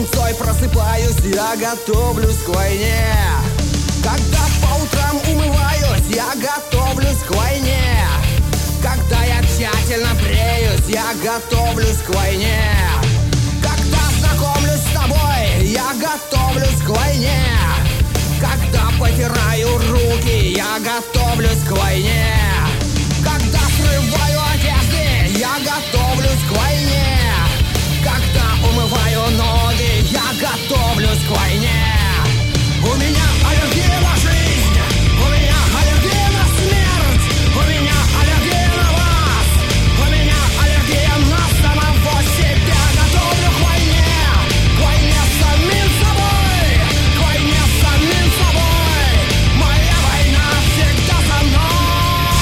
лунцой просыпаюсь, я готовлюсь к войне. Когда по утрам умываюсь, я готовлюсь к войне. Когда я тщательно бреюсь, я готовлюсь к войне. Когда знакомлюсь с тобой, я готовлюсь к войне. Когда потираю руки, я готовлюсь к войне. Когда срываю одежды, я готовлюсь к войне. Когда умываю ноги, я готовлюсь к войне. У меня аллергия на жизнь, у меня аллергия на смерть, у меня аллергия на вас, у меня аллергия на самого себя. Готовлю к войне с самим собой, к войне с самим собой. Моя война всегда со мной,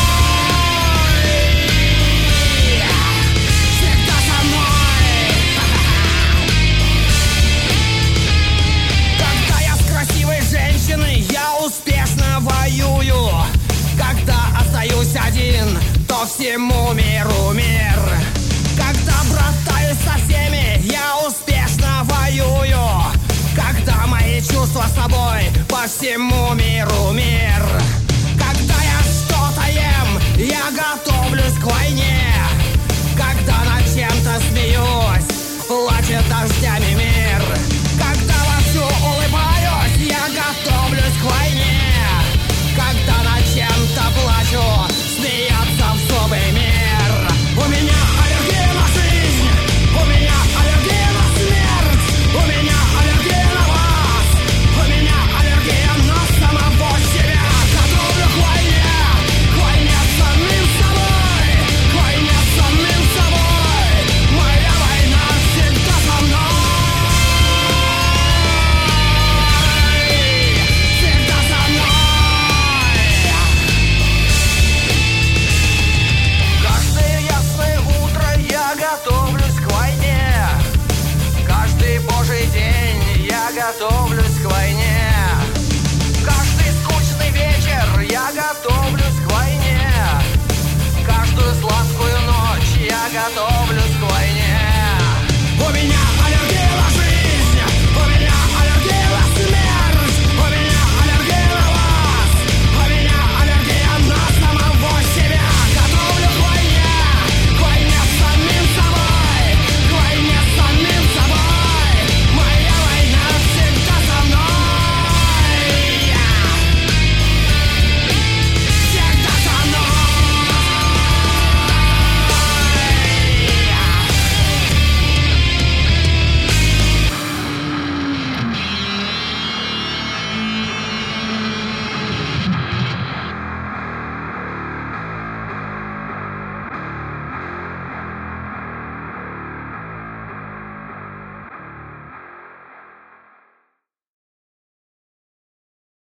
всегда со мной. Когда я с красивой женщиной, я успешно воюю. Когда остаюсь один, то всему миру мир. Когда братаюсь со всеми, я успешно воюю. Когда мои чувства с тобой, по всему миру мир. Когда я что-то ем, я готовлюсь к войне. Когда над чем-то смеюсь, плачет дождями мир.